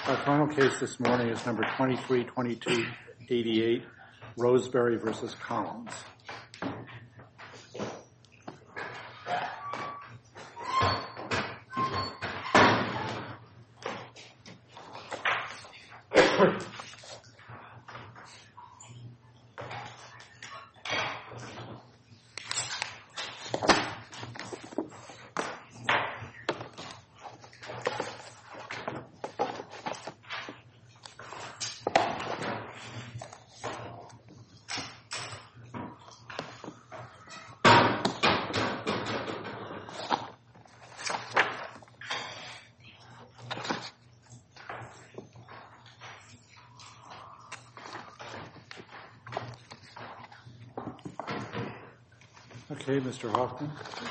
Our final case this morning is number 232288, Roseberry v. Collins. Okay, Mr. Hoffman.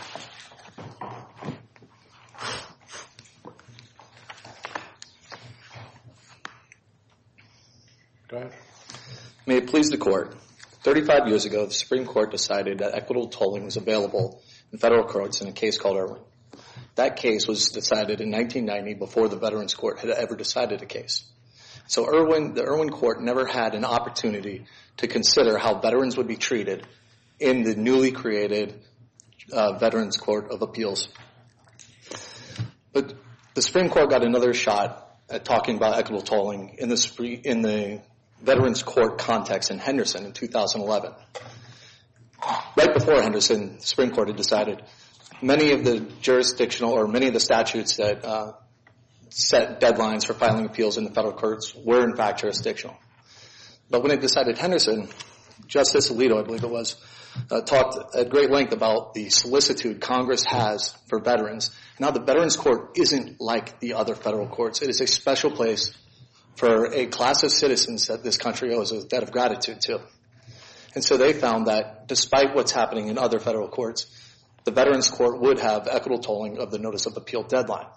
Go ahead. May it please the Court. 35 years ago, the Supreme Court decided that equitable tolling was available in federal courts in a case called Irwin. That case was decided in 1990 before the Veterans Court had ever decided a case. So the Irwin Court never had an opportunity to consider how veterans would be treated in the newly created Veterans Court of Appeals. But the Supreme Court got another shot at talking about equitable tolling in the Veterans Court context in Henderson in 2011. Right before Henderson, the Supreme Court had decided many of the statutes that set deadlines for filing appeals in the federal courts were in fact jurisdictional. But when it decided Henderson, Justice Alito, I believe it was, talked at great length about the solicitude Congress has for veterans. Now, the Veterans Court isn't like the other federal courts. It is a special place for a class of citizens that this country owes a debt of gratitude to. And so they found that despite what's happening in other federal courts, the Veterans Court would have equitable tolling of the notice of appeal deadline.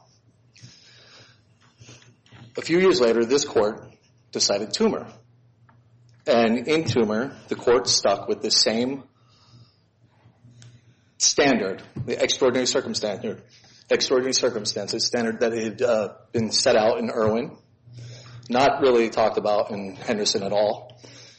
A few years later, this court decided Toomer. And in Toomer, the court stuck with the same standard, the extraordinary circumstances standard that had been set out in Irwin, not really talked about in Henderson at all,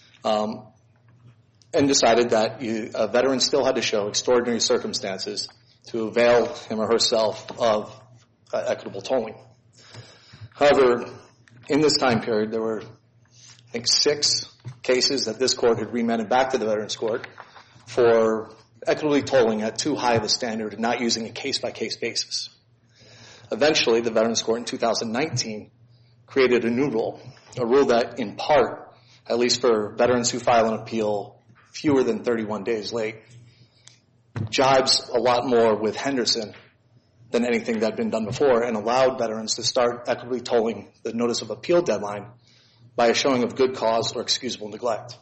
and decided that a veteran still had to show extraordinary circumstances to avail him or herself of equitable tolling. However, in this time period, there were, I think, 6 cases that this court had remanded back to the Veterans Court for equitably tolling at too high of a standard and not using a case-by-case basis. Eventually, the Veterans Court in 2019 created a new rule, a rule that in part, at least for veterans who file an appeal fewer than 31 days late, jibes a lot more with Henderson than anything that had been done before and allowed veterans to start equitably tolling the notice of appeal deadline by a showing of good cause or excusable neglect.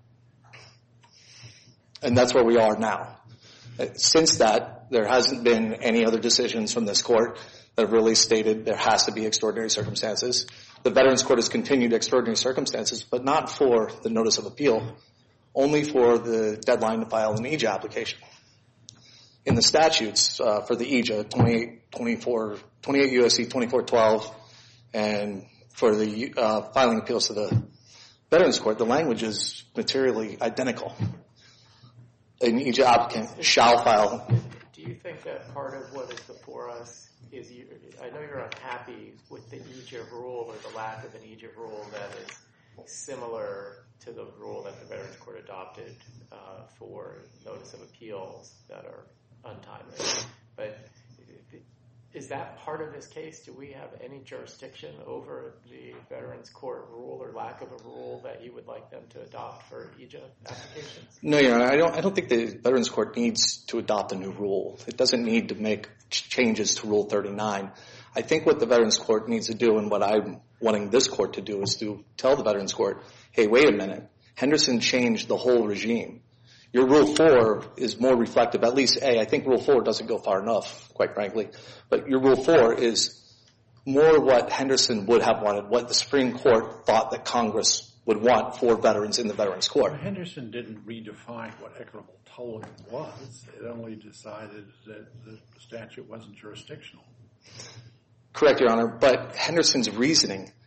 And that's where we are now. Since that, there hasn't been any other decisions from this court that have really stated there has to be extraordinary circumstances. The Veterans Court has continued extraordinary circumstances, but not for the notice of appeal, only for the deadline to file an EJA application. In the statutes for the EJA, 28 U.S.C. 2412, and for the filing appeals to the Veterans Court, the language is materially identical. An EJA applicant shall file. Do you think that part of what is before us is, I know you're unhappy with the EJA rule or the lack of an EJA rule that is similar to the rule that the Veterans Court adopted for notice of appeals that are untimely. But is that part of this case? Do we have any jurisdiction over the Veterans Court rule or lack of a rule that you would like them to adopt for EJA applications? No, Your Honor, I don't think the Veterans Court needs to adopt a new rule. It doesn't need to make changes to Rule 39. I think what the Veterans Court needs to do, and what I'm wanting this court to do, is to tell the Veterans Court, hey, wait a minute, Henderson changed the whole regime. Your Rule 4 is more reflective. At least, I think Rule 4 doesn't go far enough, quite frankly. But your Rule 4 is more what Henderson would have wanted, what the Supreme Court thought that Congress would want for veterans in the Veterans Court. Well, Henderson didn't redefine what equitable tolling was. It only decided that the statute wasn't jurisdictional. Correct, Your Honor. But Henderson's reasoning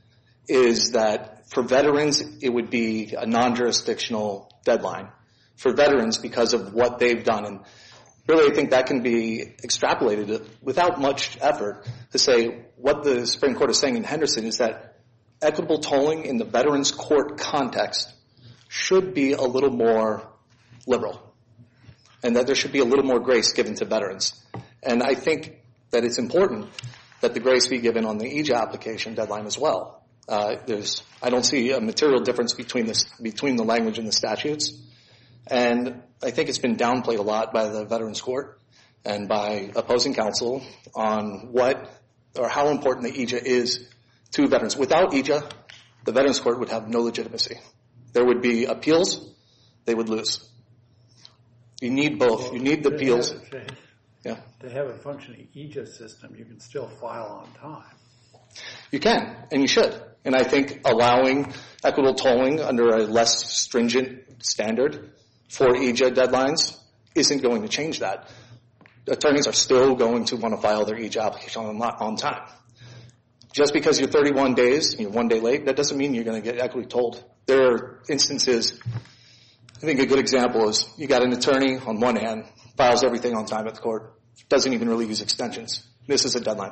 is that for veterans, it would be a non-jurisdictional deadline. For veterans, because of what they've done. And really, I think that can be extrapolated without much effort to say what the Supreme Court is saying in Henderson is that equitable tolling in the veterans court context should be a little more liberal and that there should be a little more grace given to veterans. And I think that it's important that the grace be given on the EJA application deadline as well. I don't see a material difference between the language and the statutes. And I think it's been downplayed a lot by the Veterans Court and by opposing counsel on what or how important the EJA is to veterans. Without EJA, the Veterans Court would have no legitimacy. There would be appeals. They would lose. You need both. You need the appeals. To have a functioning EJA system, you can still file on time. You can, and you should. And I think allowing equitable tolling under a less stringent standard for EJA deadlines isn't going to change that. Attorneys are still going to want to file their EJA application on time. Just because you're 31 days, you're 1 day late, that doesn't mean you're going to get equitably tolled. There are instances, I think a good example is you got an attorney on one hand, files everything on time at the court, doesn't even really use extensions. This is a deadline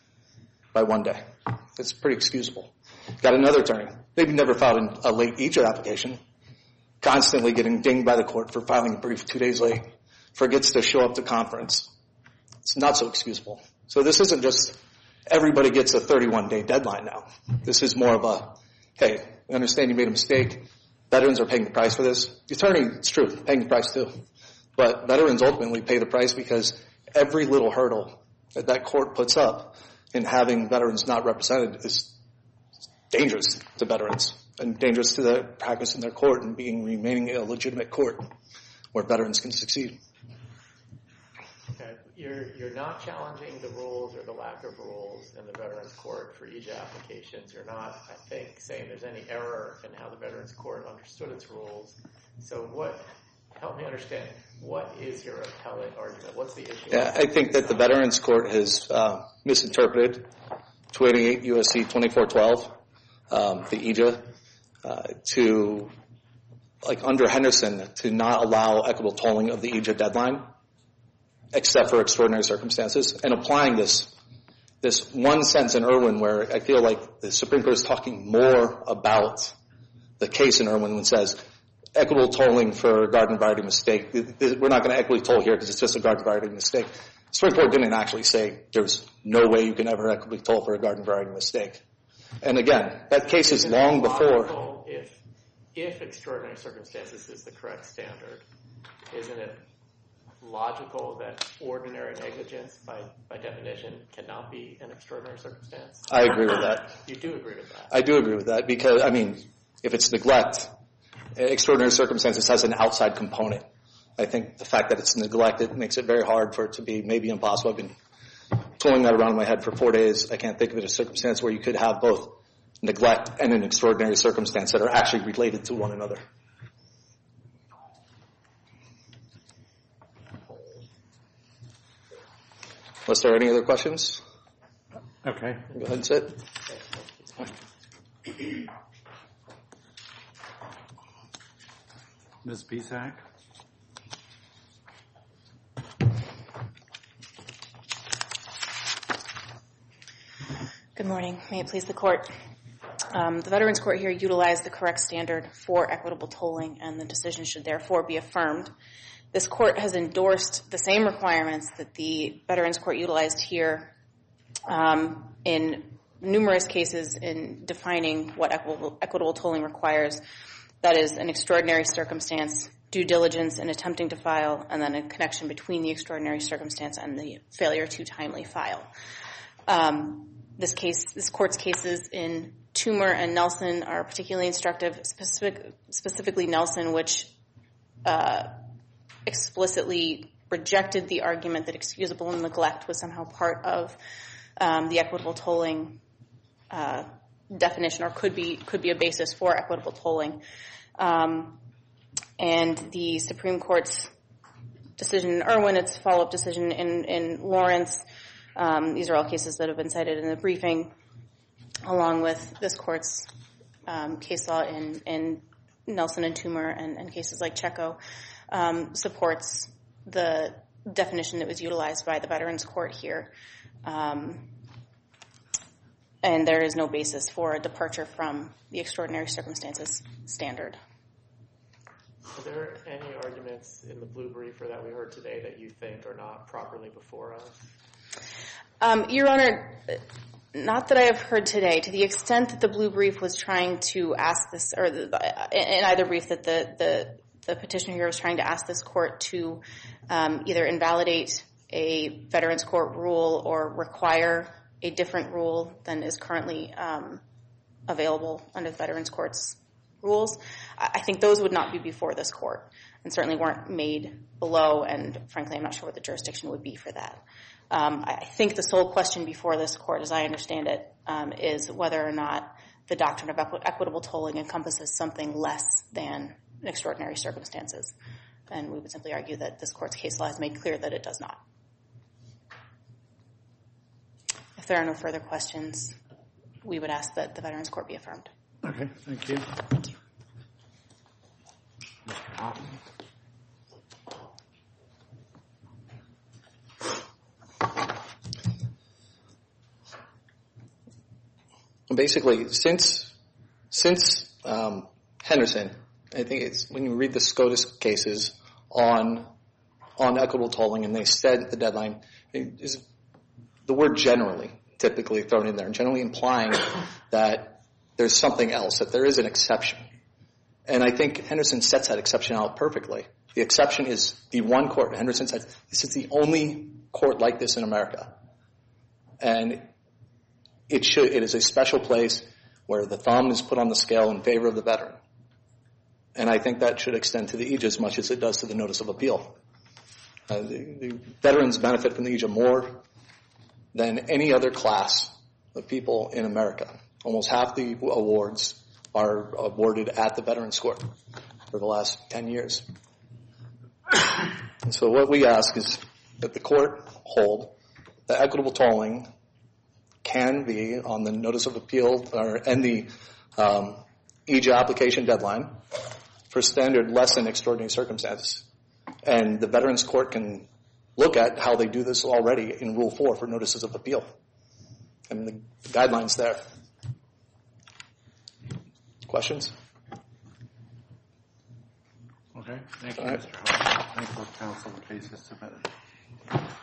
by 1 day. It's pretty excusable. Got another attorney, maybe never filed a late EJA application, constantly getting dinged by the court for filing a brief 2 days late, forgets to show up to conference. It's not so excusable. So this isn't just everybody gets a 31-day deadline now. This is more of a, hey, I understand you made a mistake. Veterans are paying the price for this. The attorney, it's true, paying the price too. But veterans ultimately pay the price because every little hurdle that court puts up in having veterans not represented is dangerous to veterans and dangerous to the practice in their court and remaining a legitimate court where veterans can succeed. Okay. You're not challenging the rules or the lack of rules in the Veterans Court for EJA applications. You're not, I think, saying there's any error in how the Veterans Court understood its rules. So help me understand, what is your appellate argument? What's the issue? Yeah, I think that the Veterans Court has misinterpreted 288 U.S.C. 2412, the EJA, to, like under Henderson, to not allow equitable tolling of the EJA deadline, except for extraordinary circumstances, and applying this one sentence in Irwin where I feel like the Supreme Court is talking more about the case in Irwin when it says equitable tolling for garden variety mistake. We're not going to equitably toll here because it's just a garden variety mistake. The Supreme Court didn't actually say there's no way you can ever equitably toll for a garden variety mistake. And again, that case is long before. If extraordinary circumstances is the correct standard, isn't it logical that ordinary negligence, by definition, cannot be an extraordinary circumstance? I agree with that. You do agree with that? I do agree with that because, I mean, if it's neglect, extraordinary circumstances has an outside component. I think the fact that it's neglected makes it very hard for it to be maybe impossible. I've been tolling that around in my head for 4 days. I can't think of it as a circumstance where you could have both neglect and an extraordinary circumstance that are actually related to one another. Was there any other questions? Okay. Go ahead and sit. Ms. Bisak? Good morning. May it please the Court. The Veterans Court here utilized the correct standard for equitable tolling, and the decision should therefore be affirmed. This Court has endorsed the same requirements that the Veterans Court utilized here in numerous cases in defining what equitable tolling requires. That is an extraordinary circumstance, due diligence in attempting to file, and then a connection between the extraordinary circumstance and the failure to timely file. This Court's cases in Toomer and Nelson are particularly instructive, specifically Nelson, which explicitly rejected the argument that excusable neglect was somehow part of the equitable tolling definition, or could be a basis for equitable tolling. And the Supreme Court's decision in Irwin, its follow-up decision in Lawrence, these are all cases that have been cited in the briefing, along with this court's case law in Nelson and Toomer and cases like Checo, supports the definition that was utilized by the Veterans Court here. And there is no basis for a departure from the extraordinary circumstances standard. Are there any arguments in the blue briefer that we heard today that you think are not properly before us? Your Honor, not that I have heard today. To the extent that the blue brief was trying to ask this, or in either brief that the petitioner here was trying to ask this court to either invalidate a Veterans Court rule or require a different rule than is currently available under the Veterans Court's rules, I think those would not be before this court and certainly weren't made below, and frankly I'm not sure what the jurisdiction would be for that. I think the sole question before this court, as I understand it, is whether or not the doctrine of equitable tolling encompasses something less than extraordinary circumstances. And we would simply argue that this court's case law has made clear that it does not. If there are no further questions, we would ask that the Veterans Court be affirmed. Okay, thank you. Thank you. Mr. Hoffman. Basically, since Henderson, I think it's when you read the SCOTUS cases on equitable tolling, and they said the deadline is the word generally typically thrown in there, and generally implying that there's something else, that there is an exception. And I think Henderson sets that exception out perfectly. The exception is the one court. Henderson said this is the only court like this in America. And it is a special place where the thumb is put on the scale in favor of the veteran. And I think that should extend to the EJA as much as it does to the notice of appeal. The veterans benefit from the EJA more than any other class of people in America. Almost half the awards are awarded at the Veterans Court for the last 10 years. And so what we ask is that the court hold that equitable tolling can be on the notice of appeal and the EJA application deadline for standard less than extraordinary circumstances. And the Veterans Court can look at how they do this already in Rule 4 for notices of appeal. And the guidelines there. Questions? Okay, thank you, Mr. Hoffman. Thank you, counsel. The case is submitted.